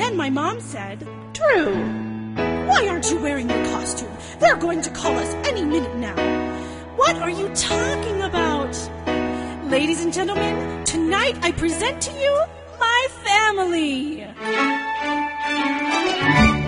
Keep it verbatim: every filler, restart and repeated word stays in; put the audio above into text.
then my mom said, Drew, why aren't you wearing your costume? They're going to call us any minute now. What are you talking about? Ladies and gentlemen, tonight I present to you my family.